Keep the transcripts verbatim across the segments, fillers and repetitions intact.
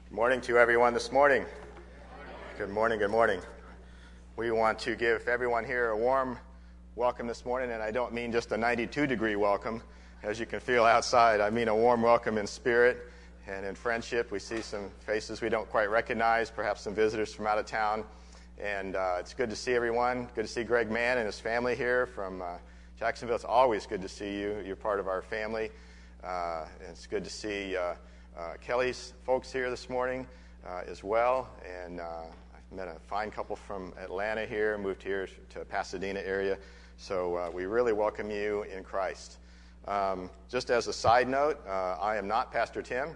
Good morning to everyone this morning. Good morning, good morning. We want to give everyone here a warm welcome this morning, and I don't mean just a ninety-two degree welcome, as you can feel outside. I mean a warm welcome in spirit and in friendship. We see some faces we don't quite recognize, perhaps some visitors from out of town, and uh, it's good to see everyone. Good to see Greg Mann and his family here from uh, Jacksonville. It's always good to see you. You're part of our family. Uh, it's good to see uh, Uh, Kelly's folks here this morning uh, as well, and uh, I've met a fine couple from Atlanta here, moved here to Pasadena area, so uh, we really welcome you in Christ. Um, just as a side note, uh, I am not Pastor Tim.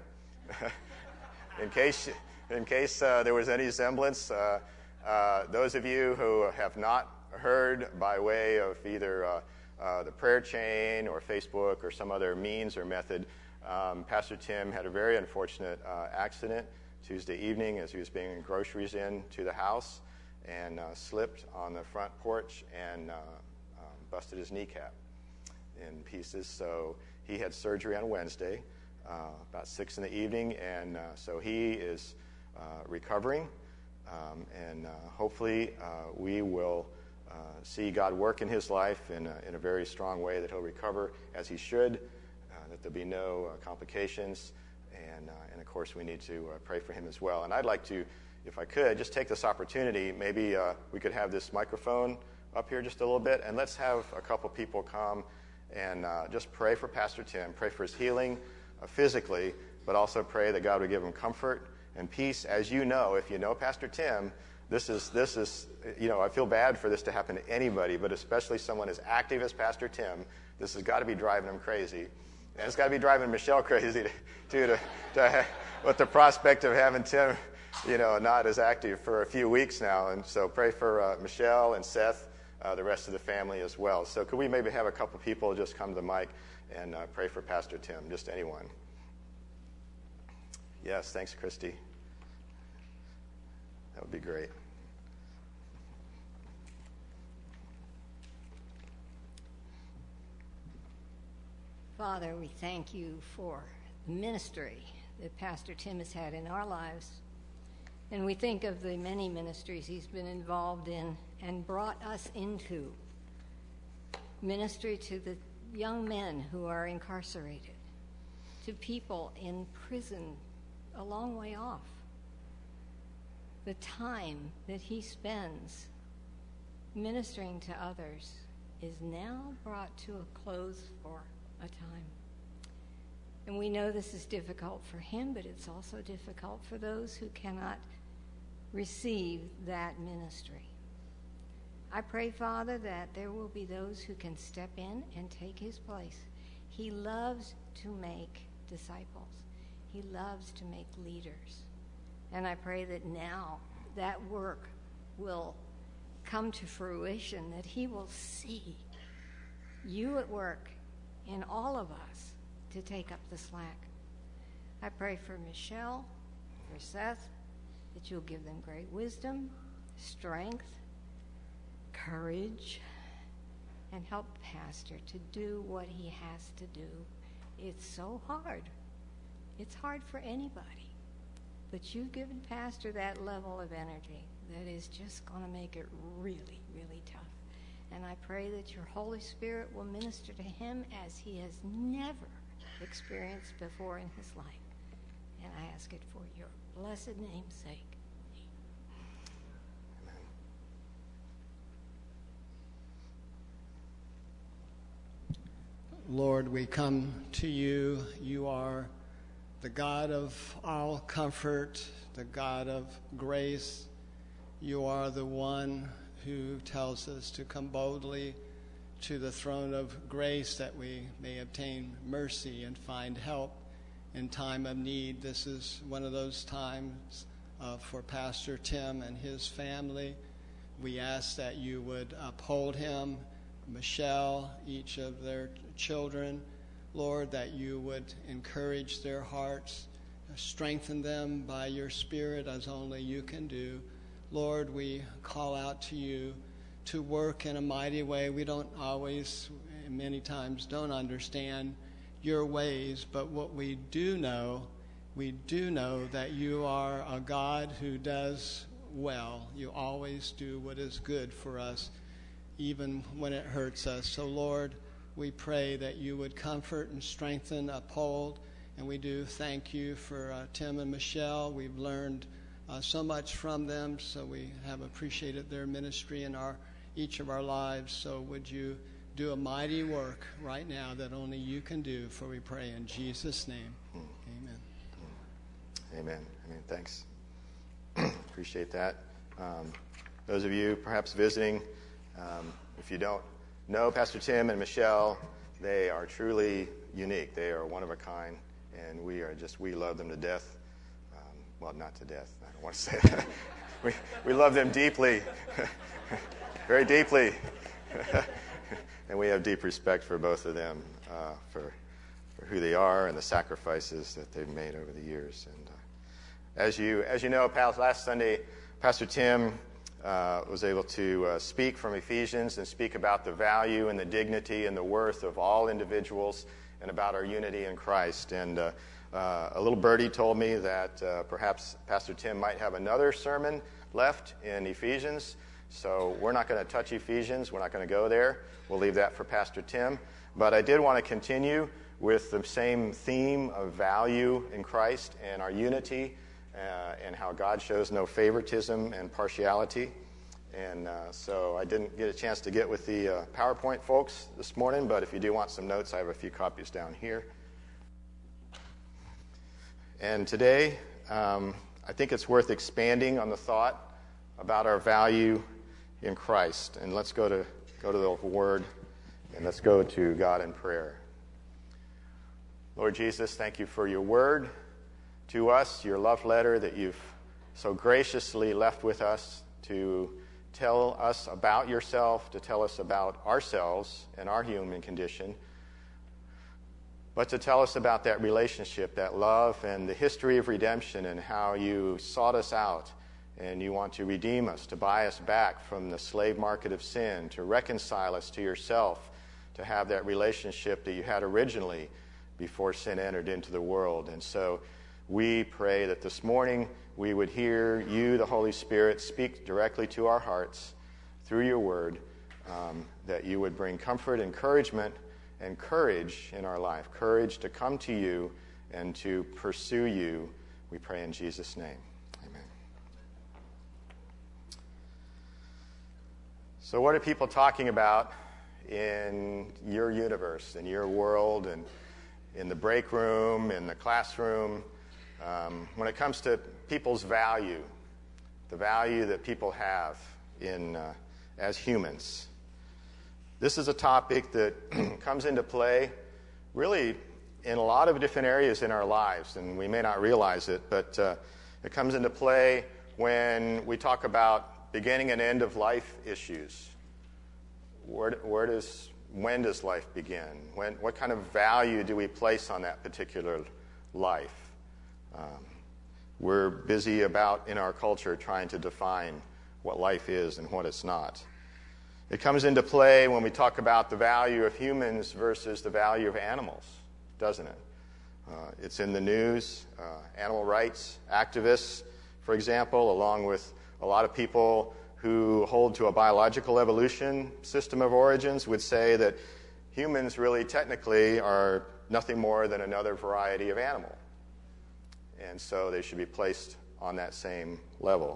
in case in case uh, there was any semblance, uh, uh, those of you who have not heard by way of either uh, uh, the prayer chain or Facebook or some other means or method, Um, Pastor Tim had a very unfortunate uh, accident Tuesday evening as he was bringing groceries in to the house and uh, slipped on the front porch and uh, um, busted his kneecap in pieces. So he had surgery on Wednesday, uh, about six in the evening, and uh, so he is uh, recovering, um, and uh, hopefully uh, we will uh, see God work in his life in a, in a very strong way, that he'll recover as he should, that there'll be no uh, complications, and uh, and of course we need to uh, pray for him as well. And I'd like to, if I could, just take this opportunity, maybe uh, we could have this microphone up here just a little bit, and let's have a couple people come and uh, just pray for Pastor Tim, pray for his healing uh, physically, but also pray that God would give him comfort and peace. As you know, if you know Pastor Tim, this is, this is, you know, I feel bad for this to happen to anybody, but especially someone as active as Pastor Tim. This has got to be driving him crazy. And it's got to be driving Michelle crazy, too, to, to, with the prospect of having Tim, you know, not as active for a few weeks now. And so pray for uh, Michelle and Seth, uh, the rest of the family as well. So could we maybe have a couple people just come to the mic and uh, pray for Pastor Tim, just anyone? Yes, thanks, Christy. That would be great. Father, we thank you for the ministry that Pastor Tim has had in our lives. And we think of the many ministries he's been involved in and brought us into. Ministry to the young men who are incarcerated, to people in prison a long way off. The time that he spends ministering to others is now brought to a close for a time. And we know this is difficult for him, but it's also difficult for those who cannot receive that ministry. I pray, Father, that there will be those who can step in and take his place. He loves to make disciples. He loves to make leaders. And I pray that now that work will come to fruition, that he will see you at work in all of us to take up the slack. I pray for Michelle, for Seth, that you'll give them great wisdom, strength, courage, and help Pastor to do what he has to do. It's so hard. It's hard for anybody. But you've given Pastor that level of energy that is just going to make it really, really tough. And I pray that your Holy Spirit will minister to him as he has never experienced before in his life. And I ask it for your blessed name's sake. Amen. Lord, we come to you. You are the God of all comfort, the God of grace. You are the one who tells us to come boldly to the throne of grace that we may obtain mercy and find help in time of need. This is one of those times uh, for Pastor Tim and his family. We ask that you would uphold him, Michelle, each of their children. Lord, that you would encourage their hearts, strengthen them by your Spirit as only you can do. Lord, we call out to you to work in a mighty way. We don't always, many times, don't understand your ways, but what we do know we do know that you are a God who does well. You always do what is good for us, even when it hurts us. So, Lord, we pray that you would comfort and strengthen, uphold, and we do thank you for uh, Tim and Michelle. We've learned uh, so much from them, so we have appreciated their ministry in our each of our lives. So would you do a mighty work right now that only you can do, for we pray in Jesus' name. Amen. Amen. Amen. Thanks. Appreciate that. Um, those of you perhaps visiting, um, if you don't know Pastor Tim and Michelle, they are truly unique. They are one of a kind, and we are just, we love them to death. Um, well, not to death. I don't want to say that. we, we love them deeply, very deeply. And we have deep respect for both of them, uh, for, for who they are and the sacrifices that they've made over the years. And uh, as you as you know, pals, last Sunday, Pastor Tim uh, was able to uh, speak from Ephesians and speak about the value and the dignity and the worth of all individuals and about our unity in Christ. And uh, uh, a little birdie told me that uh, perhaps Pastor Tim might have another sermon left in Ephesians. So we're not going to touch Ephesians. We're not going to go there. We'll leave that for Pastor Tim. But I did want to continue with the same theme of value in Christ and our unity uh, and how God shows no favoritism and partiality. And uh, so I didn't get a chance to get with the uh, PowerPoint folks this morning, but if you do want some notes, I have a few copies down here. And today, um, I think it's worth expanding on the thought about our value in Christ. And let's go to go to the Word, and let's go to God in prayer. Lord Jesus, thank you for your Word to us, your love letter that you've so graciously left with us to tell us about yourself, to tell us about ourselves and our human condition, but to tell us about that relationship, that love, and the history of redemption, and how you sought us out. And you want to redeem us, to buy us back from the slave market of sin, to reconcile us to yourself, to have that relationship that you had originally before sin entered into the world. And so we pray that this morning we would hear you, the Holy Spirit, speak directly to our hearts through your word, um, that you would bring comfort, encouragement, and courage in our life, courage to come to you and to pursue you. We pray in Jesus' name. So what are people talking about in your universe, in your world, and in the break room, in the classroom, um, when it comes to people's value, the value that people have in uh, as humans? This is a topic that comes into play really in a lot of different areas in our lives, and we may not realize it, but uh, it comes into play when we talk about beginning and end of life issues. Where, where does, when does life begin? When, what kind of value do we place on that particular life? Um, we're busy about, in our culture, trying to define what life is and what it's not. It comes into play when we talk about the value of humans versus the value of animals, doesn't it? Uh, it's in the news. Uh, animal rights activists, for example, along with a lot of people who hold to a biological evolution system of origins, would say that humans really technically are nothing more than another variety of animal. And so they should be placed on that same level.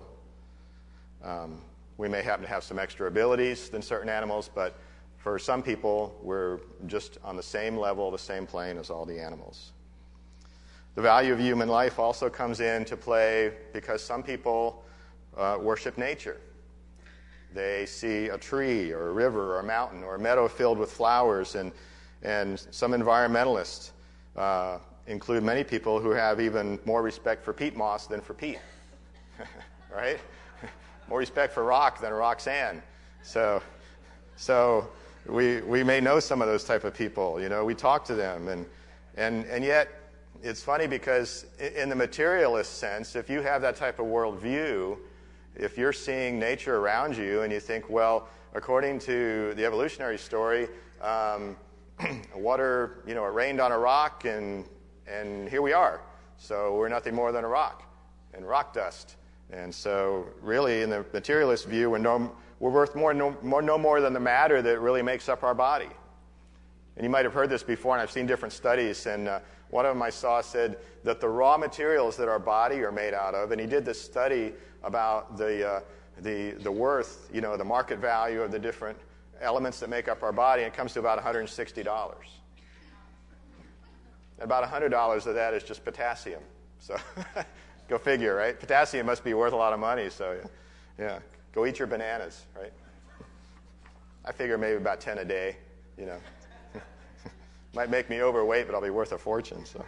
Um, we may happen to have some extra abilities than certain animals, but for some people, we're just on the same level, the same plane as all the animals. The value of human life also comes into play because some people uh, worship nature. They see a tree or a river or a mountain or a meadow filled with flowers, and and some environmentalists uh, include many people who have even more respect for peat moss than for peat, right? More respect for rock than Roxanne. So, so we we may know some of those type of people. You know, we talk to them, and and and yet it's funny because in the materialist sense, if you have that type of worldview, if you're seeing nature around you and you think, well, according to the evolutionary story, um, water, you know, it rained on a rock and and here we are. So we're nothing more than a rock and rock dust. And so really, in the materialist view, we're, no, we're worth more no, more no more than the matter that really makes up our body. And you might have heard this before, and I've seen different studies, and uh, one of them I saw said that the raw materials that our body are made out of, and he did this study about the, uh, the, the worth, you know, the market value of the different elements that make up our body, and it comes to about one hundred sixty dollars. About one hundred dollars of that is just potassium. So go figure, right? Potassium must be worth a lot of money, so yeah. Go eat your bananas, right? I figure maybe about ten a day, you know. Might make me overweight, but I'll be worth a fortune. So.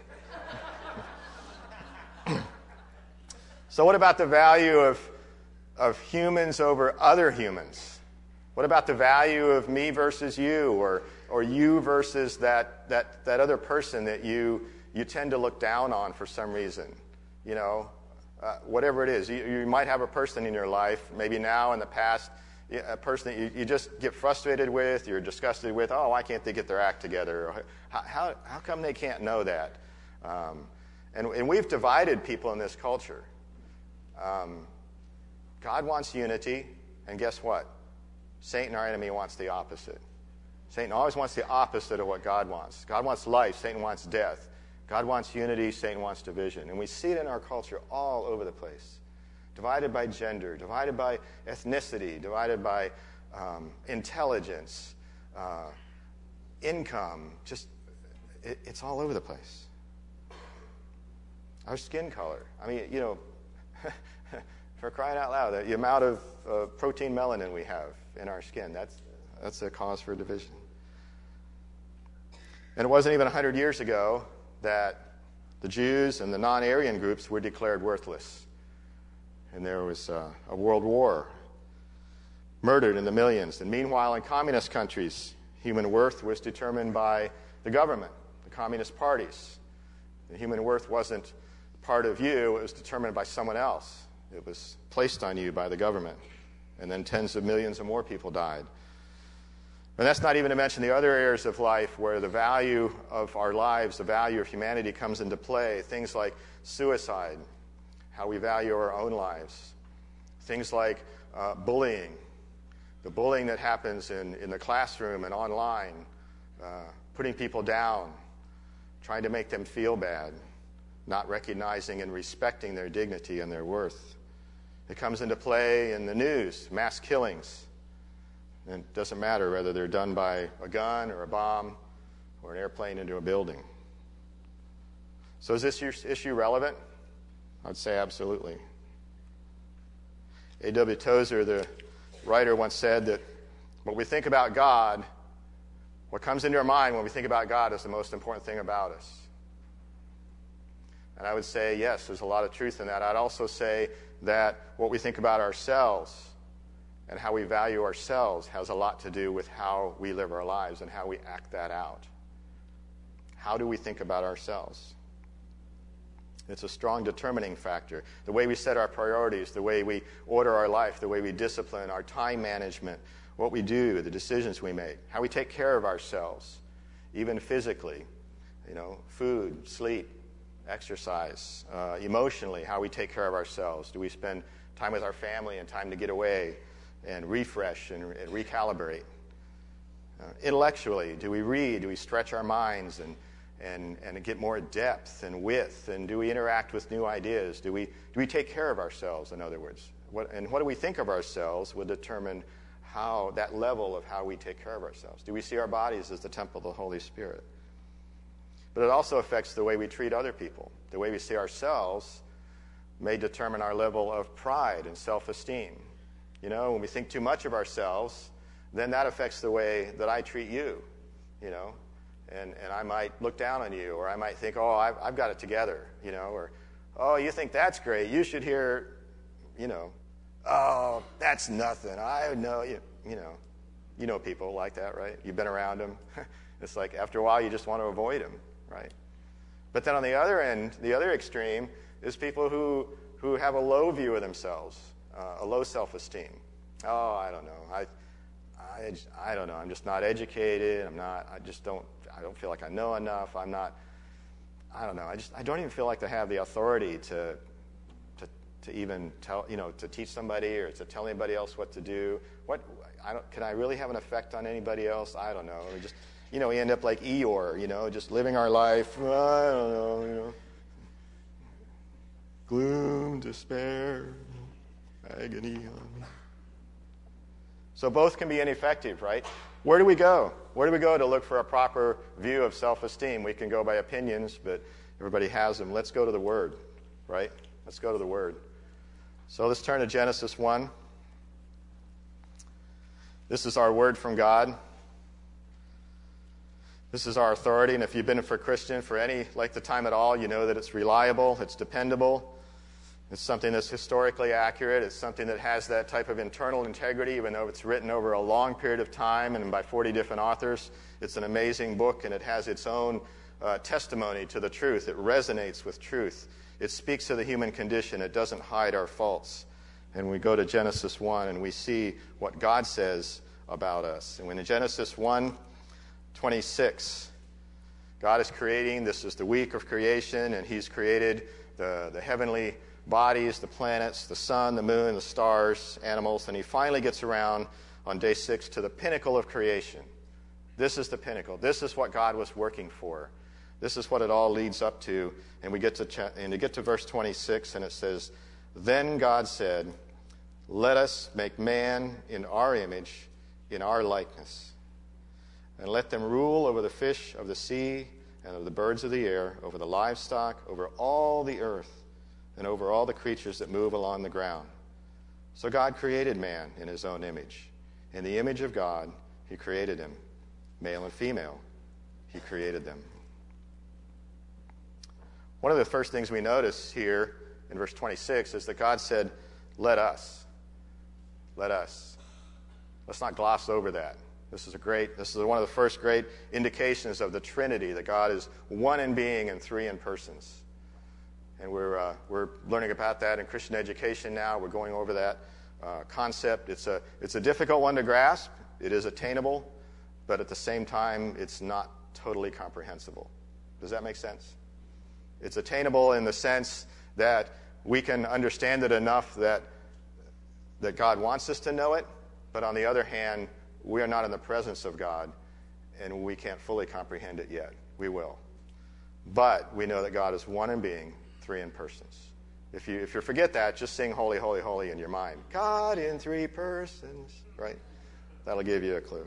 So what about the value of, of humans over other humans? What about the value of me versus you, or, or you versus that, that, that other person that you, you tend to look down on for some reason? You know, uh, whatever it is. You, you might have a person in your life, maybe now, in the past, a person that you, you just get frustrated with, you're disgusted with. Oh, why can't they get their act together? How, how, how come they can't know that? Um, and, and we've divided people in this culture. Um, God wants unity, and guess what? Satan, our enemy, wants the opposite. Satan always wants the opposite of what God wants. God wants life, Satan wants death. God wants unity, Satan wants division. And we see it in our culture all over the place. Divided by gender, divided by ethnicity, divided by um, intelligence, uh, income. Just, it, it's all over the place. Our skin color. I mean, you know, for crying out loud, the amount of uh, protein melanin we have in our skin, that's, that's a cause for division. And it wasn't even one hundred years ago that the Jews and the non-Aryan groups were declared worthless. And there was uh, a world war, murdered in the millions. And meanwhile, in communist countries, human worth was determined by the government, the communist parties. The human worth wasn't part of you, it was determined by someone else. It was placed on you by the government. And then tens of millions of more people died. And that's not even to mention the other areas of life where the value of our lives, the value of humanity comes into play. Things like suicide, how we value our own lives. Things like uh, bullying, the bullying that happens in, in the classroom and online, uh, putting people down, trying to make them feel bad, not recognizing and respecting their dignity and their worth. It comes into play in the news, mass killings. And it doesn't matter whether they're done by a gun or a bomb or an airplane into a building. So is this issue relevant? I'd say absolutely. A W Tozer, the writer, once said that when we think about God, what comes into our mind when we think about God is the most important thing about us. And I would say, yes, there's a lot of truth in that. I'd also say that what we think about ourselves and how we value ourselves has a lot to do with how we live our lives and how we act that out. How do we think about ourselves? It's a strong determining factor. The way we set our priorities, the way we order our life, the way we discipline, our time management, what we do, the decisions we make, how we take care of ourselves, even physically, you know, food, sleep, exercise, uh, emotionally, how we take care of ourselves. Do we spend time with our family and time to get away and refresh and, and recalibrate? Uh, intellectually, do we read? Do we stretch our minds and And, and get more depth and width? And do we interact with new ideas? Do we, do we take care of ourselves, in other words? What, and what do we think of ourselves will determine how that level of how we take care of ourselves. Do we see our bodies as the temple of the Holy Spirit? But it also affects the way we treat other people. The way we see ourselves may determine our level of pride and self-esteem. You know, when we think too much of ourselves, then that affects the way that I treat you, you know. And, and I might look down on you, or I might think, oh, I've, I've got it together, you know, or, oh, you think that's great. You should hear, you know, oh, that's nothing. I know, you, you know, you know people like that, right? You've been around them. It's like after a while you just want to avoid them, right? But then on the other end, the other extreme is people who, who have a low view of themselves, uh, a low self-esteem. Oh, I don't know. I, I, I don't know. I'm just not educated. I'm not, I just don't, I don't feel like I know enough. I'm not, I don't know. I just I don't even feel like I have the authority to to to even tell you know to teach somebody or to tell anybody else what to do. What I don't can I really have an effect on anybody else? I don't know. We just you know we end up like Eeyore, you know, just living our life. I don't know, you know. Gloom, despair, agony. So both can be ineffective, right? Where do we go? Where do we go to look for a proper view of self-esteem? We can go by opinions, but everybody has them. Let's go to the Word, right? Let's go to the Word. So let's turn to Genesis one. This is our word from God. This is our authority, and if you've been for a Christian for any length of time at all, you know that it's reliable, it's dependable. It's something that's historically accurate. It's something that has that type of internal integrity, even though it's written over a long period of time and by forty different authors. It's an amazing book, and it has its own uh, testimony to the truth. It resonates with truth. It speaks to the human condition. It doesn't hide our faults. And we go to Genesis one, and we see what God says about us. And when in Genesis one twenty-six, God is creating. This is the week of creation, and He's created the, the heavenly bodies, the planets, the sun, the moon, the stars, animals, and He finally gets around on day six to the pinnacle of creation. This is the pinnacle. This is what God was working for. This is what it all leads up to. And we get to cha- and you get to verse twenty-six, and it says, "Then God said, 'Let us make man in our image, in our likeness, and let them rule over the fish of the sea and over the birds of the air, over the livestock, over all the earth, and over all the creatures that move along the ground.' So God created man in His own image. In the image of God, He created him. Male and female, He created them." One of the first things we notice here in verse twenty-six is that God said, "Let us." Let us. Let's not gloss over that. This is a great, this is one of the first great indications of the Trinity, that God is one in being and three in persons. And we're uh, we're learning about that in Christian education now. We're going over that uh, concept. It's a it's a difficult one to grasp. It is attainable, but at the same time, it's not totally comprehensible. Does that make sense? It's attainable in the sense that we can understand it enough that that God wants us to know it, but on the other hand, we are not in the presence of God, and we can't fully comprehend it yet. We will. But we know that God is one in being, three in persons. If you if you forget that, just sing "Holy, Holy, Holy" in your mind. God in three persons, right? That'll give you a clue.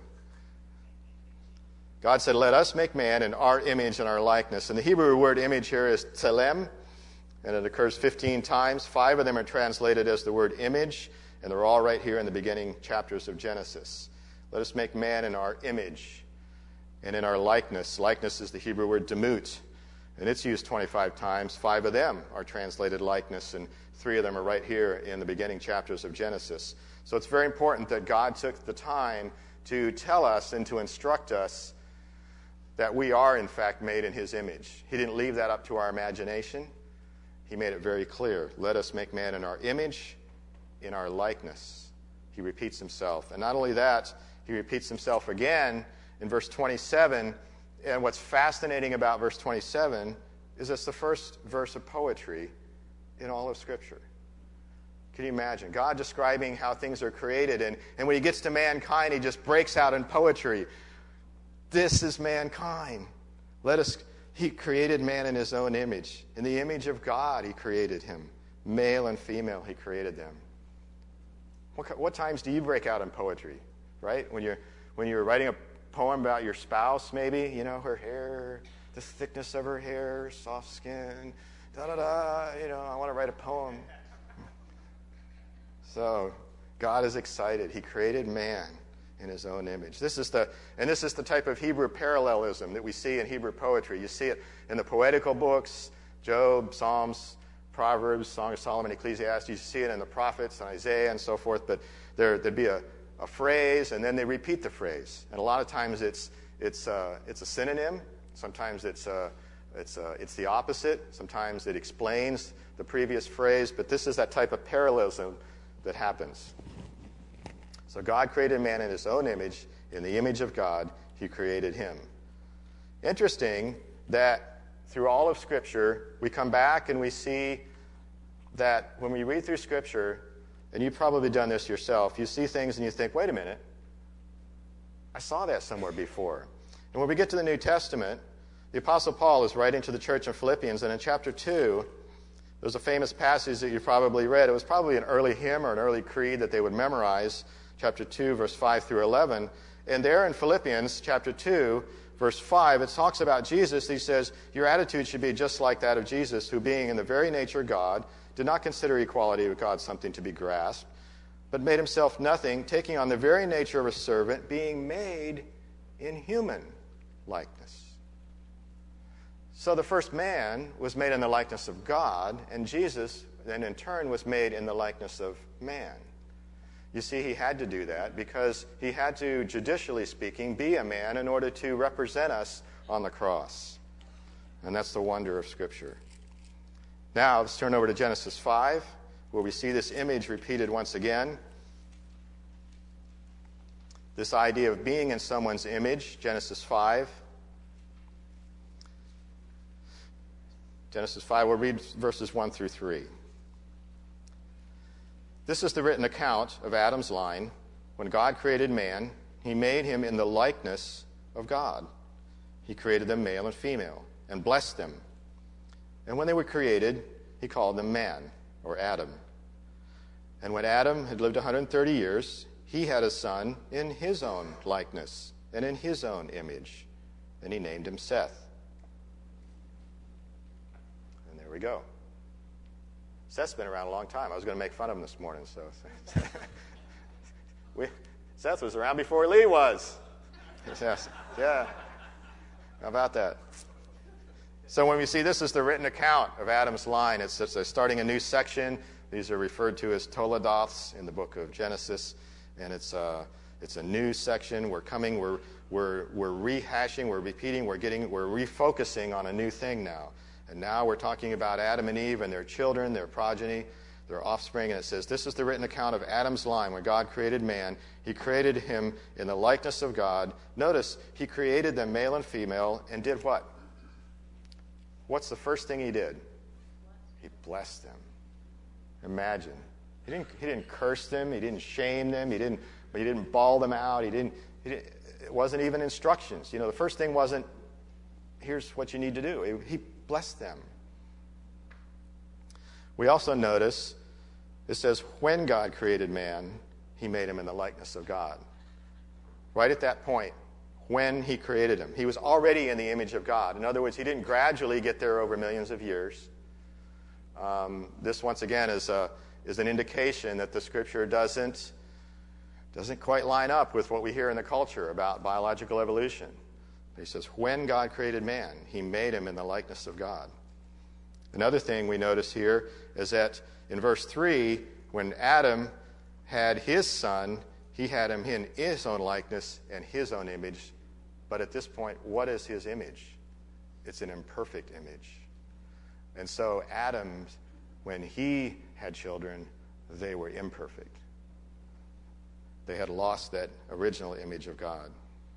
God said, "Let us make man in our image and our likeness." And the Hebrew word image here is tselem, and it occurs fifteen times. Five of them are translated as the word image, and they're all right here in the beginning chapters of Genesis. Let us make man in our image and in our likeness. Likeness is the Hebrew word demut, and it's used twenty-five times. Five of them are translated likeness, and three of them are right here in the beginning chapters of Genesis. So it's very important that God took the time to tell us and to instruct us that we are, in fact, made in His image. He didn't leave that up to our imagination. He made it very clear. Let us make man in our image, in our likeness. He repeats Himself. And not only that, He repeats Himself again in verse twenty-seven. And what's fascinating about verse twenty-seven is it's the first verse of poetry in all of Scripture. Can you imagine? God describing how things are created, and, and when He gets to mankind, He just breaks out in poetry. This is mankind. Let us, He created man in His own image. In the image of God, He created him. Male and female, He created them. What, what times do you break out in poetry, right? When you're, when you're writing a poem about your spouse, maybe, you know, her hair, the thickness of her hair, soft skin, da-da-da, you know, I want to write a poem. So God is excited. He created man in His own image. This is the, and this is the type of Hebrew parallelism that we see in Hebrew poetry. You see it in the poetical books, Job, Psalms, Proverbs, Song of Solomon, Ecclesiastes. You see it in the prophets and Isaiah and so forth. But there, there'd be a, a phrase, and then they repeat the phrase. And a lot of times it's it's uh, it's a synonym. Sometimes it's uh, it's uh, it's the opposite. Sometimes it explains the previous phrase. But this is that type of parallelism that happens. So God created man in His own image. In the image of God, He created him. Interesting that through all of Scripture, we come back and we see that when we read through Scripture, and you've probably done this yourself, you see things and you think, wait a minute, I saw that somewhere before. And when we get to the New Testament, the Apostle Paul is writing to the church in Philippians, and in chapter two, there's a famous passage that you probably read. It was probably an early hymn or an early creed that they would memorize, chapter two, verse five through eleven. And there in Philippians, chapter two, verse five, it talks about Jesus. He says, your attitude should be just like that of Jesus, who being in the very nature God, did not consider equality with God something to be grasped, but made himself nothing, taking on the very nature of a servant, being made in human likeness. So the first man was made in the likeness of God, and Jesus then in turn was made in the likeness of man. You see, he had to do that because he had to, judicially speaking, be a man in order to represent us on the cross. And that's the wonder of Scripture. Now, let's turn over to Genesis five, where we see this image repeated once again. This idea of being in someone's image, Genesis five. Genesis five, we'll read verses one through three. This is the written account of Adam's line. When God created man, he made him in the likeness of God. He created them male and female, and blessed them. And when they were created, he called them man, or Adam. And when Adam had lived one hundred thirty years, he had a son in his own likeness and in his own image, and he named him Seth. And there we go. Seth's been around a long time. I was going to make fun of him this morning, so we, Seth was around before Lee was. Yes, yeah. How about that? So when we see this is the written account of Adam's line, it's, it's a, starting a new section. These are referred to as Toledoths in the book of Genesis, and it's a, it's a new section. We're coming, we're, we're, we're rehashing, we're repeating, we're getting, we're refocusing on a new thing now. And now we're talking about Adam and Eve and their children, their progeny, their offspring, and it says, this is the written account of Adam's line. When God created man, he created him in the likeness of God. Notice, he created them male and female, and did what? What's the first thing he did? He blessed them. Imagine. He didn't, he didn't curse them. He didn't shame them. He didn't, he didn't bawl them out. He didn't, he didn't, it wasn't even instructions. You know, the first thing wasn't, here's what you need to do. He blessed them. We also notice, it says, when God created man, he made him in the likeness of God. Right at that point, when he created him, he was already in the image of God. In other words, he didn't gradually get there over millions of years. Um, this, once again, is, a, is an indication that the Scripture doesn't, doesn't quite line up with what we hear in the culture about biological evolution. He says, when God created man, he made him in the likeness of God. Another thing we notice here is that in verse three, when Adam had his son, he had him in his own likeness and his own image. But at this point, what is his image? It's an imperfect image. And so Adam, when he had children, they were imperfect. They had lost that original image of God.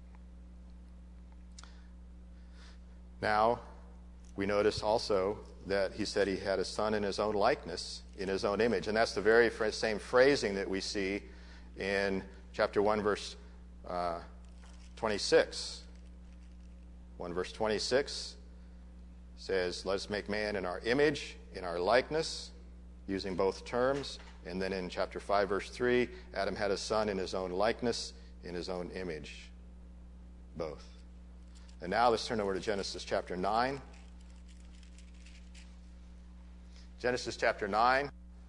Now, we notice also that he said he had a son in his own likeness, in his own image. And that's the very same phrasing that we see in chapter one, verse uh, twenty-six. one verse twenty-six says, let us make man in our image, in our likeness, using both terms. And then in chapter five, verse three, Adam had a son in his own likeness, in his own image. Both. And now let's turn over to Genesis chapter nine. Genesis chapter nine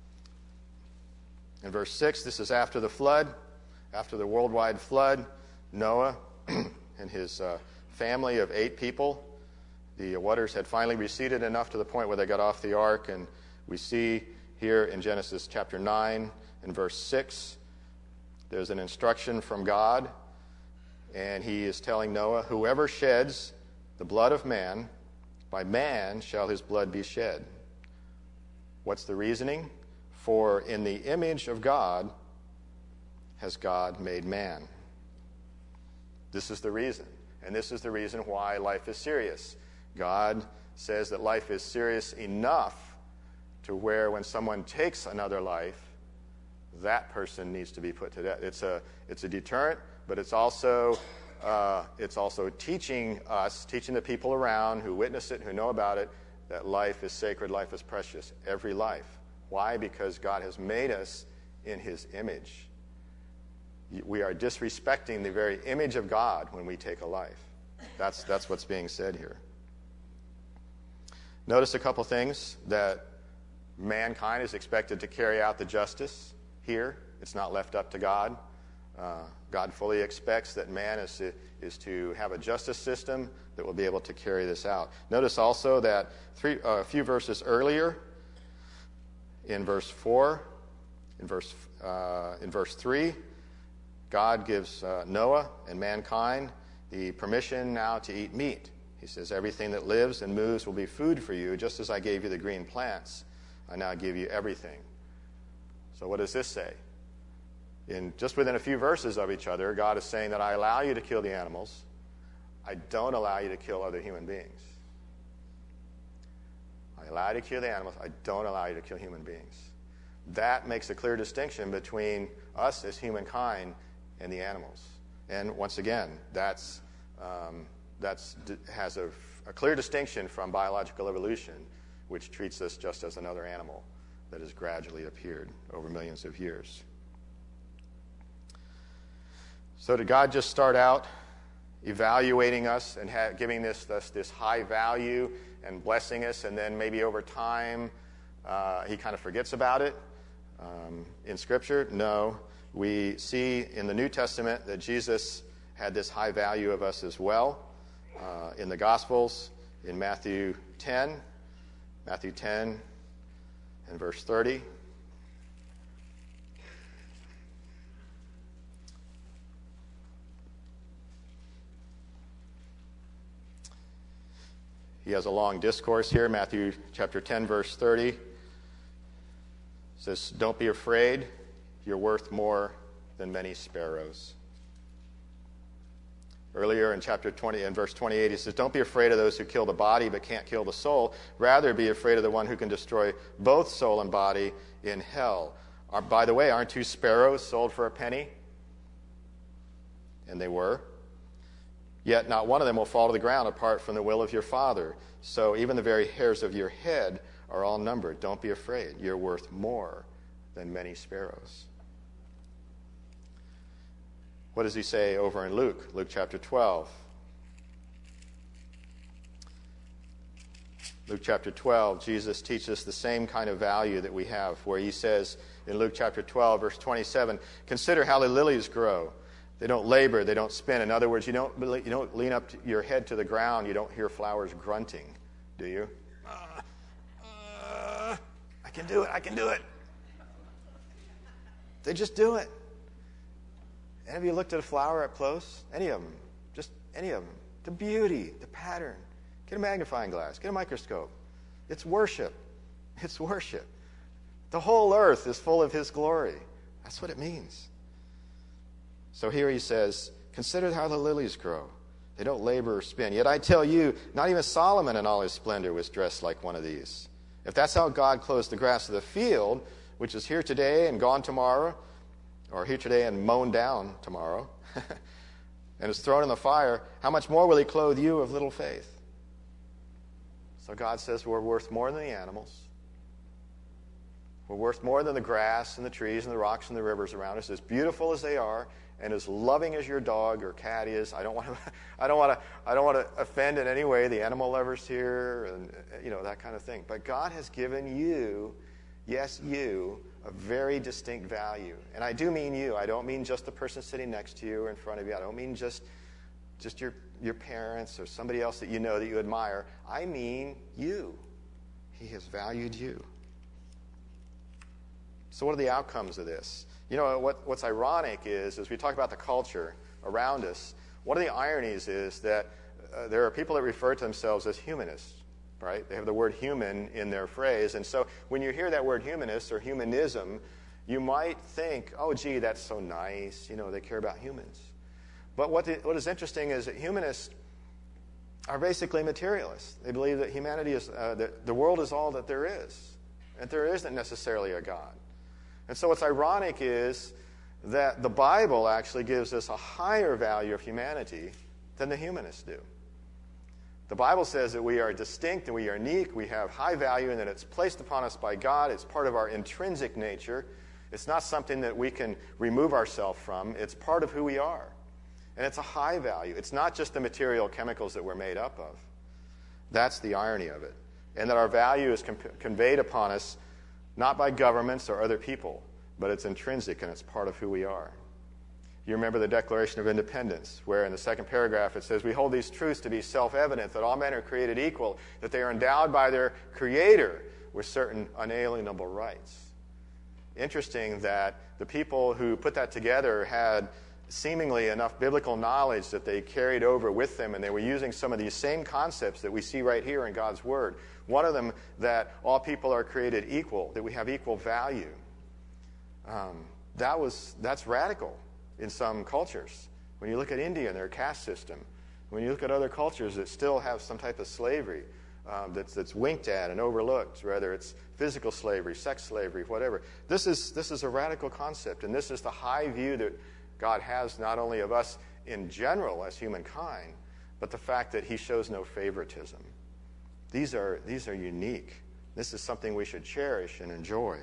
and verse six, this is after the flood, after the worldwide flood. Noah and his uh, family of eight people, the waters had finally receded enough to the point where they got off the ark, and we see here in Genesis chapter nine and verse six, there's an instruction from God. And he is telling Noah, whoever sheds the blood of man, by man shall his blood be shed. What's the reasoning? For in the image of God has God made man. This is the reason. And this is the reason why life is serious. God says that life is serious enough to where when someone takes another life, that person needs to be put to death. It's a, it's a deterrent, but it's also, uh, it's also teaching us, teaching the people around who witness it, who know about it, that life is sacred, life is precious, every life. Why? Because God has made us in his image. We are disrespecting the very image of God when we take a life. That's, that's what's being said here. Notice a couple things, that mankind is expected to carry out the justice here. It's not left up to God. Uh, God fully expects that man is to, is to have a justice system that will be able to carry this out. Notice also that three, uh, a few verses earlier, in verse four, in verse, uh, in verse three, God gives uh, Noah and mankind the permission now to eat meat. He says, everything that lives and moves will be food for you, just as I gave you the green plants. I now give you everything. So what does this say? In just within a few verses of each other, God is saying that I allow you to kill the animals. I don't allow you to kill other human beings. I allow you to kill the animals. I don't allow you to kill human beings. That makes a clear distinction between us as humankind and the animals. And once again, that's um, that's has a, a clear distinction from biological evolution, which treats us just as another animal that has gradually appeared over millions of years. So did God just start out evaluating us and ha- giving this, this this high value and blessing us, and then maybe over time uh, he kind of forgets about it? Um, in Scripture, no. We see in the New Testament that Jesus had this high value of us as well. Uh, in the Gospels, in Matthew ten, Matthew ten and verse thirty. He has a long discourse here, Matthew chapter ten, verse thirty. It says, don't be afraid, you're worth more than many sparrows. Earlier in chapter twenty and verse twenty-eight, he says, don't be afraid of those who kill the body but can't kill the soul. Rather, be afraid of the one who can destroy both soul and body in hell. Are, by the way, aren't two sparrows sold for a penny? And they were. Yet not one of them will fall to the ground apart from the will of your Father. So even the very hairs of your head are all numbered. Don't be afraid. You're worth more than many sparrows. What does he say over in Luke? Luke chapter twelve. Luke chapter twelve, Jesus teaches us the same kind of value that we have, where he says in Luke chapter twelve, verse twenty-seven, consider how the lilies grow. They don't labor, they don't spin. In other words, you don't, you don't lean up your head to the ground, you don't hear flowers grunting, do you? Uh, uh, I can do it, I can do it. They just do it. Any of you looked at a flower up close? Any of them. Just any of them. The beauty, the pattern. Get a magnifying glass. Get a microscope. It's worship. It's worship. The whole earth is full of his glory. That's what it means. So here he says, consider how the lilies grow. They don't labor or spin. Yet I tell you, not even Solomon in all his splendor was dressed like one of these. If that's how God clothes the grass of the field, which is here today and gone tomorrow, or here today and mown down tomorrow, and is thrown in the fire, how much more will he clothe you of little faith? So God says we're worth more than the animals. We're worth more than the grass and the trees and the rocks and the rivers around us, as beautiful as they are, and as loving as your dog or cat is. I don't want to, I don't want to, I don't want to offend in any way the animal lovers here, and you know that kind of thing. But God has given you, yes, you, a very distinct value, and I do mean you. I don't mean just the person sitting next to you or in front of you. I don't mean just, just your your parents or somebody else that you know that you admire. I mean you. He has valued you. So what are the outcomes of this? You know, what, what's ironic is, as we talk about the culture around us, one of the ironies is that uh, there are people that refer to themselves as humanists, right? They have the word human in their phrase. And so when you hear that word humanist or humanism, you might think, oh, gee, that's so nice. You know, they care about humans. But what, the, what is interesting is that humanists are basically materialists. They believe that humanity is, uh, that the world is all that there is, and there isn't necessarily a God. And so what's ironic is that the Bible actually gives us a higher value of humanity than the humanists do. The Bible says that we are distinct and we are unique, we have high value, and that it's placed upon us by God. It's part of our intrinsic nature. It's not something that we can remove ourselves from. It's part of who we are. And it's a high value. It's not just the material chemicals that we're made up of. That's the irony of it. And that our value is com- conveyed upon us not by governments or other people, but it's intrinsic and it's part of who we are. You remember the Declaration of Independence, where in the second paragraph it says, "We hold these truths to be self-evident, that all men are created equal, that they are endowed by their Creator with certain unalienable rights." Interesting that the people who put that together had seemingly enough biblical knowledge that they carried over with them, and they were using some of these same concepts that we see right here in God's Word. One of them, that all people are created equal, that we have equal value. Um, that was that's radical in some cultures. When you look at India and their caste system, when you look at other cultures that still have some type of slavery um, that's, that's winked at and overlooked, whether it's physical slavery, sex slavery, whatever, this is this is a radical concept, and this is the high view that God has not only of us in general as humankind, but the fact that he shows no favoritism. These are, these are unique. This is something we should cherish and enjoy.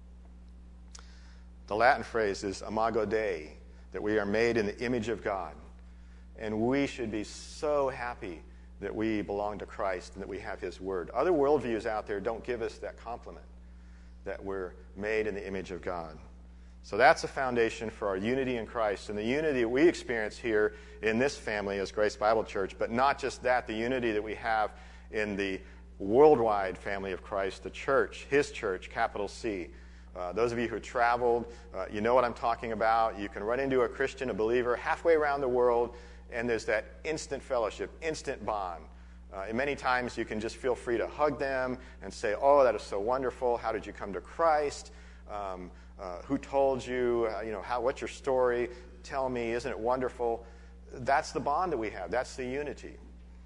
The Latin phrase is imago Dei, that we are made in the image of God. And we should be so happy that we belong to Christ and that we have his word. Other worldviews out there don't give us that compliment, that we're made in the image of God. So that's a foundation for our unity in Christ, and the unity that we experience here in this family as Grace Bible Church, but not just that, the unity that we have in the worldwide family of Christ, the church, his church, capital C. Uh, those of you who traveled, uh, you know what I'm talking about. You can run into a Christian, a believer, halfway around the world, and there's that instant fellowship, instant bond. Uh, and many times you can just feel free to hug them and say, "Oh, that is so wonderful. How did you come to Christ? Um, uh, who told you? Uh, you know, how? What's your story? Tell me. Isn't it wonderful?" That's the bond that we have. That's the unity.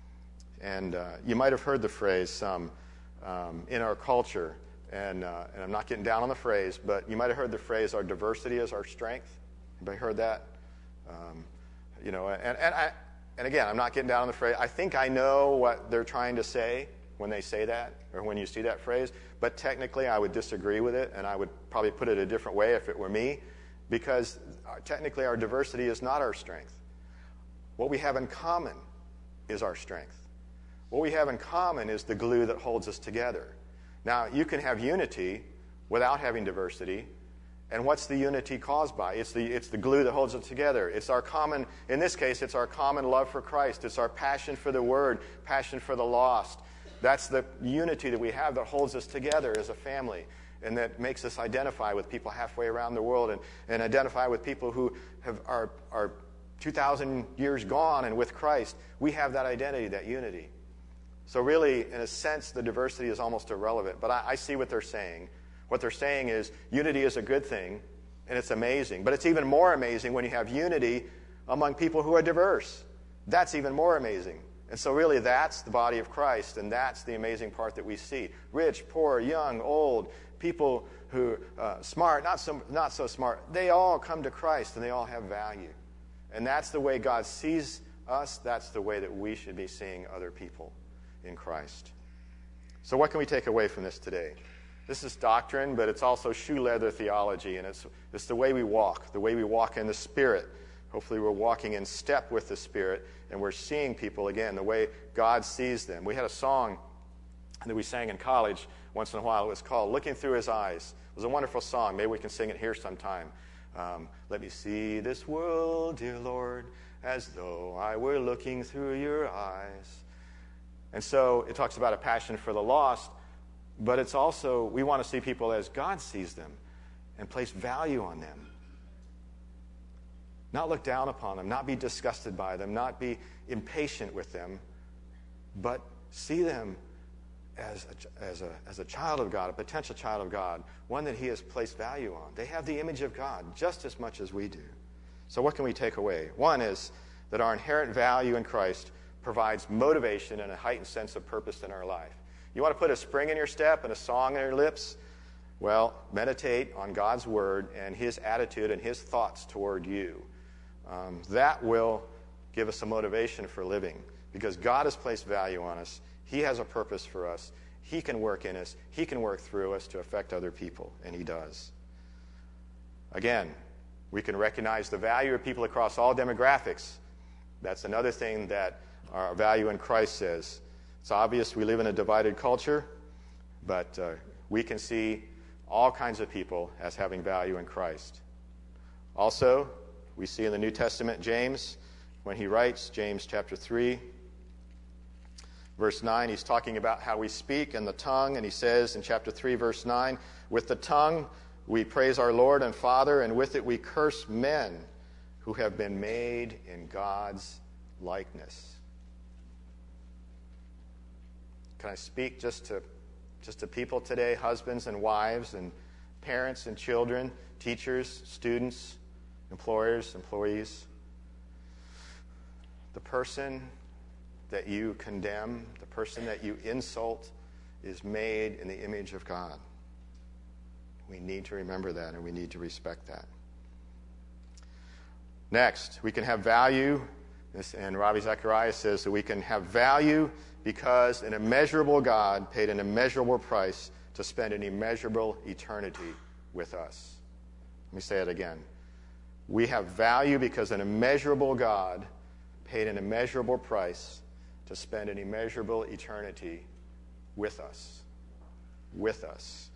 And uh, you might have heard the phrase um, um, in our culture, and, uh, and I'm not getting down on the phrase, but you might have heard the phrase, "Our diversity is our strength." Anybody heard that? Um, you know, and, and, I, and again, I'm not getting down on the phrase. I think I know what they're trying to say when they say that, or when you see that phrase, but technically I would disagree with it, and I would probably put it a different way if it were me, because technically our diversity is not our strength. What we have in common is our strength. What we have in common is the glue that holds us together. Now, you can have unity without having diversity, and what's the unity caused by? It's the, it's the glue that holds it together. It's our common, in this case, it's our common love for Christ. It's our passion for the Word, passion for the lost. That's the unity that we have that holds us together as a family, and that makes us identify with people halfway around the world, and, and identify with people who have are, are two thousand years gone and with Christ. We have that identity, that unity. So really, in a sense, the diversity is almost irrelevant. But I, I see what they're saying. What they're saying is unity is a good thing, and it's amazing. But it's even more amazing when you have unity among people who are diverse. That's even more amazing. And so really, that's the body of Christ, and that's the amazing part that we see. Rich, poor, young, old, people who uh, smart, not so, not so smart, they all come to Christ, and they all have value. And that's the way God sees us. That's the way that we should be seeing other people in Christ. So what can we take away from this today? This is doctrine, but it's also shoe leather theology, and it's, it's the way we walk, the way we walk in the Spirit. Hopefully we're walking in step with the Spirit, and we're seeing people, again, the way God sees them. We had a song that we sang in college once in a while. It was called Looking Through His Eyes. It was a wonderful song. Maybe we can sing it here sometime. Um, Let me see this world, dear Lord, as though I were looking through your eyes. And so it talks about a passion for the lost, but it's also, we want to see people as God sees them and place value on them. Not look down upon them, not be disgusted by them, not be impatient with them, but see them as a, as a, as a child of God, a potential child of God, one that he has placed value on. They have the image of God just as much as we do. So what can we take away? One is that our inherent value in Christ provides motivation and a heightened sense of purpose in our life. You want to put a spring in your step and a song in your lips? Well, meditate on God's word and his attitude and his thoughts toward you. Um, that will give us a motivation for living, because God has placed value on us. He has a purpose for us. He can work in us. He can work through us to affect other people, and he does. Again, we can recognize the value of people across all demographics. That's another thing that our value in Christ says. It's obvious we live in a divided culture, but uh, we can see all kinds of people as having value in Christ. Also, we see in the New Testament James, when he writes, James chapter three, verse nine, he's talking about how we speak and the tongue, and he says in chapter three, verse nine, with the tongue we praise our Lord and Father, and with it we curse men who have been made in God's likeness. Can I speak just to just to people today, husbands and wives and parents and children, teachers, students, employers, employees? The person that you condemn, the person that you insult, is made in the image of God. We need to remember that, and we need to respect that. Next, we can have value, and Ravi Zacharias says that we can have value because an immeasurable God paid an immeasurable price to spend an immeasurable eternity with us. Let me say it again. We have value because an immeasurable God paid an immeasurable price to spend an immeasurable eternity with us. With us.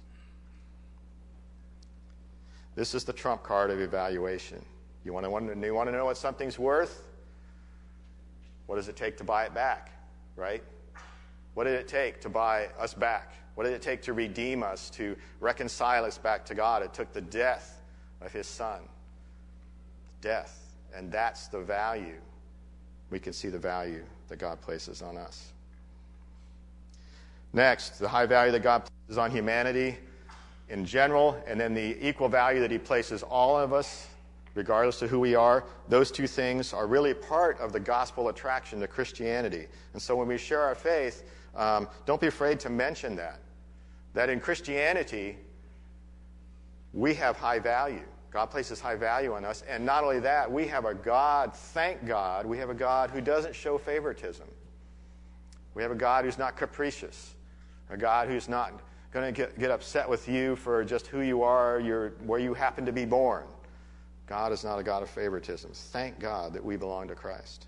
This is the trump card of evaluation. You want to, you want to know what something's worth? What does it take to buy it back, right? What did it take to buy us back? What did it take to redeem us, to reconcile us back to God? It took the death of his son. Death. And that's the value. We can see the value that God places on us. Next, the high value that God places on humanity in general, and then the equal value that he places all of us, regardless of who we are. Those two things are really part of the gospel attraction to Christianity. And so when we share our faith, um, don't be afraid to mention that. That in Christianity, we have high value. God places high value on us. And not only that, we have a God, thank God, we have a God who doesn't show favoritism. We have a God who's not capricious. A God who's not going to get, get upset with you for just who you are, your, where you happen to be born. God is not a God of favoritism. Thank God that we belong to Christ.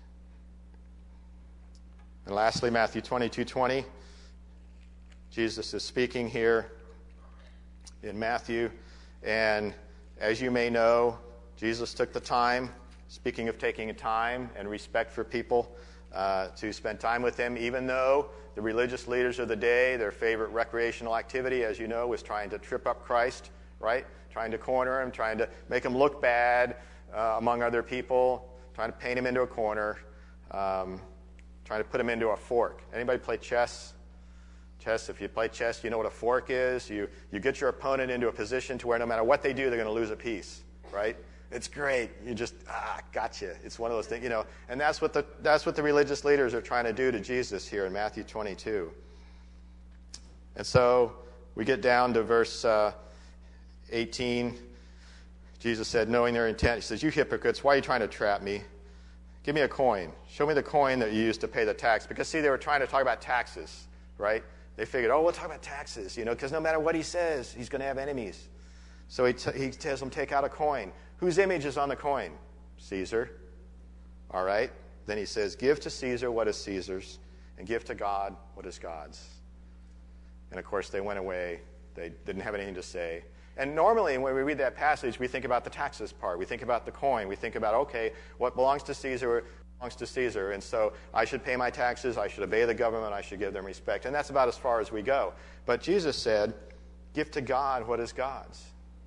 And lastly, Matthew twenty-two twenty. Jesus is speaking here in Matthew. And as you may know, Jesus took the time, speaking of taking time and respect for people, uh, to spend time with him, even though the religious leaders of the day, their favorite recreational activity, as you know, was trying to trip up Christ, right? Trying to corner him, trying to make him look bad uh, among other people, trying to paint him into a corner, um, trying to put him into a fork. Anybody play chess? Chess, if you play chess, you know what a fork is. You, you get your opponent into a position to where no matter what they do, they're going to lose a piece, right? It's great. You just, ah, gotcha. It's one of those things, you know. And that's what the, that's what the religious leaders are trying to do to Jesus here in Matthew twenty-two. And so we get down to verse uh, eighteen. Jesus said, knowing their intent, he says, you hypocrites, why are you trying to trap me? Give me a coin. Show me the coin that you used to pay the tax. Because, see, they were trying to talk about taxes, right? They figured, oh, we'll talk about taxes, you know, because no matter what he says, he's going to have enemies. So he, t- he tells them, take out a coin. Whose image is on the coin? Caesar. All right. Then he says, give to Caesar what is Caesar's, and give to God what is God's. And, of course, they went away. They didn't have anything to say. And normally, when we read that passage, we think about the taxes part. We think about the coin. We think about, okay, what belongs to Caesar belongs to Caesar. And so I should pay my taxes. I should obey the government. I should give them respect. And that's about as far as we go. But Jesus said, give to God what is God's.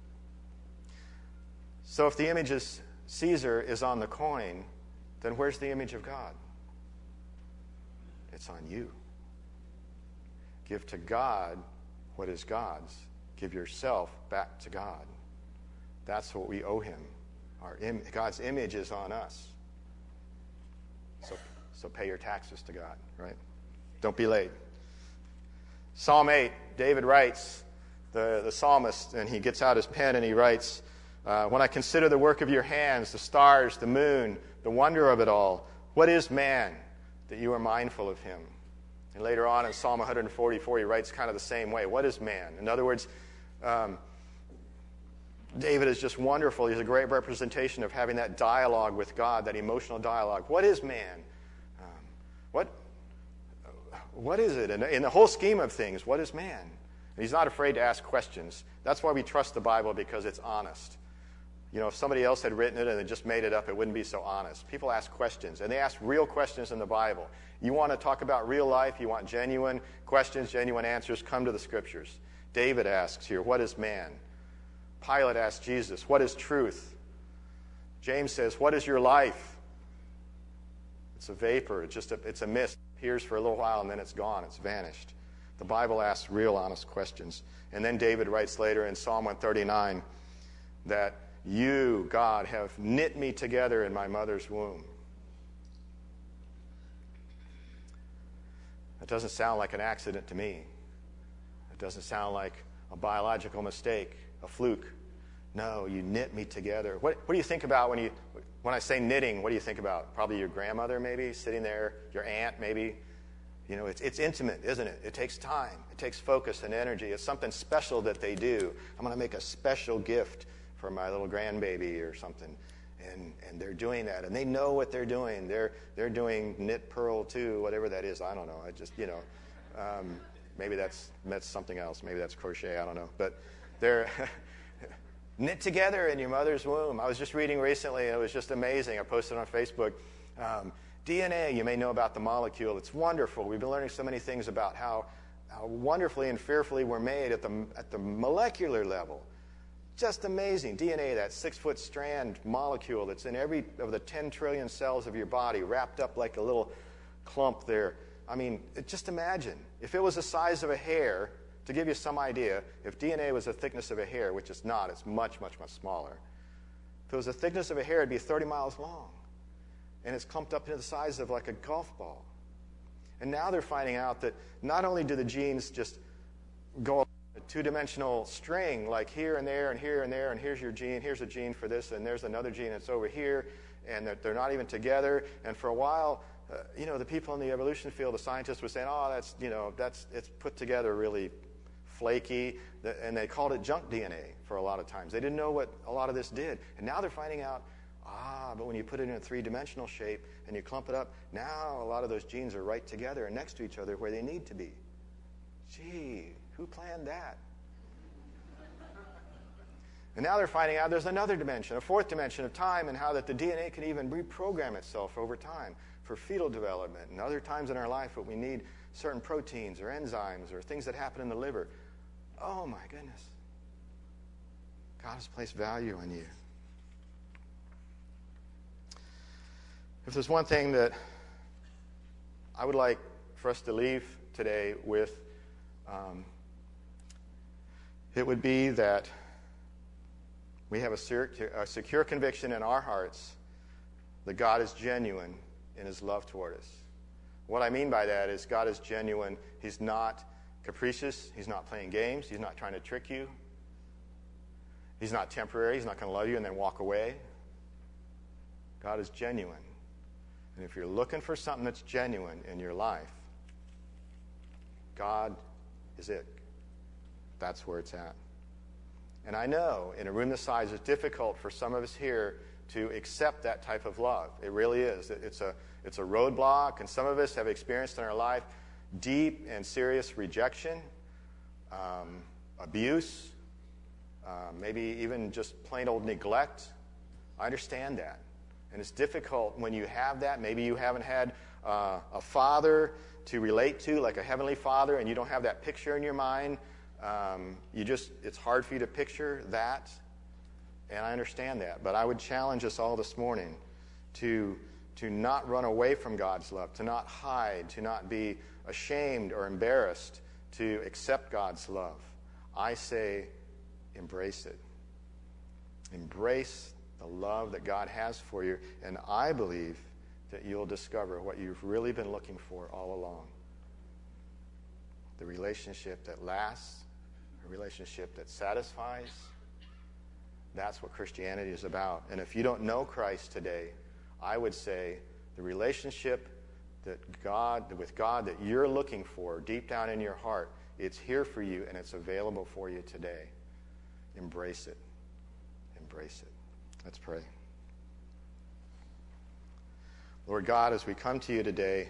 So if the image is Caesar is on the coin, then where's the image of God? It's on you. Give to God what is God's. Give yourself back to God. That's what we owe him. Our Im- God's image is on us. So So pay your taxes to God, right? Don't be late. Psalm eight, David writes, the, the psalmist, and he gets out his pen and he writes, uh, when I consider the work of your hands, the stars, the moon, the wonder of it all, what is man that you are mindful of him? And later on in Psalm one forty-four, he writes kind of the same way. What is man? In other words, um, David is just wonderful. He's a great representation of having that dialogue with God, that emotional dialogue. What is man? Um, what, what is it? And in the whole scheme of things, what is man? And he's not afraid to ask questions. That's why we trust the Bible, because it's honest. You know, if somebody else had written it and they just made it up, it wouldn't be so honest. People ask questions, and they ask real questions in the Bible. You want to talk about real life, you want genuine questions, genuine answers, come to the Scriptures. David asks here, what is man? Pilate asks Jesus, what is truth? James says, what is your life? It's a vapor, it's just a, it's a mist. It appears for a little while and then it's gone, it's vanished. The Bible asks real, honest questions. And then David writes later in Psalm one thirty-nine that you, God, have knit me together in my mother's womb. That doesn't sound like an accident to me. It doesn't sound like a biological mistake, a fluke. No, you knit me together. What, what do you think about when you, when I say knitting, what do you think about? Probably your grandmother maybe sitting there, your aunt maybe. You know, it's, it's intimate, isn't it? It takes time. It takes focus and energy. It's something special that they do. I'm going to make a special gift for my little grandbaby or something. And and they're doing that. And they know what they're doing. They're they're doing knit purl too, whatever that is. I don't know. I just, you know, um, maybe that's that's something else. Maybe that's crochet. I don't know. But they're knit together in your mother's womb. I was just reading recently, and it was just amazing. I posted on Facebook. Um, D N A, you may know about the molecule. It's wonderful. We've been learning so many things about how, how wonderfully and fearfully we're made at the at the molecular level. Just amazing. D N A, that six-foot strand molecule that's in every of the ten trillion cells of your body, wrapped up like a little clump there. I mean, it, just imagine. If it was the size of a hair, to give you some idea, if D N A was the thickness of a hair, which it's not, it's much, much, much smaller. If it was the thickness of a hair, it'd be thirty miles long. And it's clumped up into the size of like a golf ball. And now they're finding out that not only do the genes just go a two-dimensional string, like here and there and here and there, and here's your gene, here's a gene for this, and there's another gene that's over here, and that they're not even together. And for a while, uh, you know, the people in the evolution field, the scientists were saying, oh, that's, you know, that's, it's put together really flaky, and they called it junk D N A for a lot of times. They didn't know what a lot of this did. And now they're finding out, ah, but when you put it in a three-dimensional shape and you clump it up, now a lot of those genes are right together and next to each other where they need to be. Gee, who planned that? And now they're finding out there's another dimension, a fourth dimension of time, and how that the D N A can even reprogram itself over time for fetal development and other times in our life when we need certain proteins or enzymes or things that happen in the liver. Oh, my goodness. God has placed value in you. If there's one thing that I would like for us to leave today with, um, it would be that we have a secure, a secure conviction in our hearts that God is genuine in his love toward us. What I mean by that is God is genuine. He's not capricious. He's not playing games. He's not trying to trick you. He's not temporary. He's not going to love you and then walk away. God is genuine. And if you're looking for something that's genuine in your life, God is it. That's where it's at. And I know in a room this size, it's difficult for some of us here to accept that type of love. It really is. It's a, it's a roadblock, and some of us have experienced in our life deep and serious rejection, um, abuse, uh, maybe even just plain old neglect. I understand that. And it's difficult when you have that. Maybe you haven't had uh, a father to relate to, like a heavenly father, and you don't have that picture in your mind. Um, you just, it's hard for you to picture that. And I understand that. But I would challenge us all this morning to, to not run away from God's love, to not hide, to not be ashamed or embarrassed, to accept God's love. I say, embrace it. Embrace the love that God has for you. And I believe that you'll discover what you've really been looking for all along. The relationship that lasts, a relationship that satisfies. That's what Christianity is about. And if you don't know Christ today, I would say the relationship that God, with God that you're looking for deep down in your heart, it's here for you and it's available for you today. Embrace it. Embrace it. Let's pray. Lord God, as we come to you today,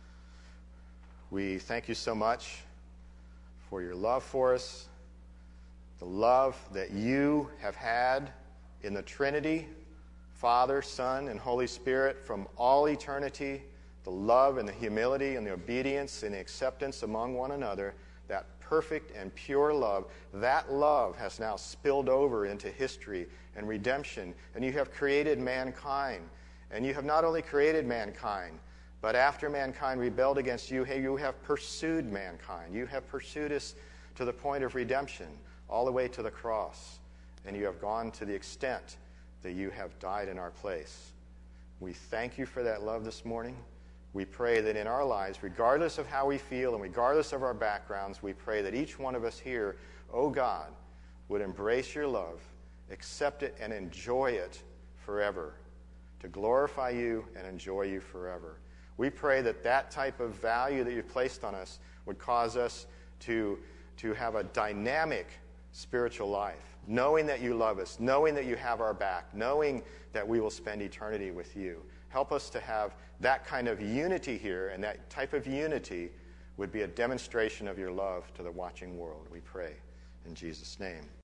we thank you so much for your love for us, the love that you have had in the Trinity, Father, Son, and Holy Spirit from all eternity, the love and the humility and the obedience and the acceptance among one another, that perfect and pure love, that love has now spilled over into history and redemption, and you have created mankind. And you have not only created mankind, but after mankind rebelled against you, hey, you have pursued mankind. You have pursued us to the point of redemption, all the way to the cross. And you have gone to the extent that you have died in our place. We thank you for that love this morning. We pray that in our lives, regardless of how we feel and regardless of our backgrounds, we pray that each one of us here, oh God, would embrace your love, accept it, and enjoy it forever, to glorify you and enjoy you forever. We pray that that type of value that you've placed on us would cause us to, to have a dynamic spiritual life, knowing that you love us, knowing that you have our back, knowing that we will spend eternity with you. Help us to have that kind of unity here, and that type of unity would be a demonstration of your love to the watching world. We pray in Jesus' name.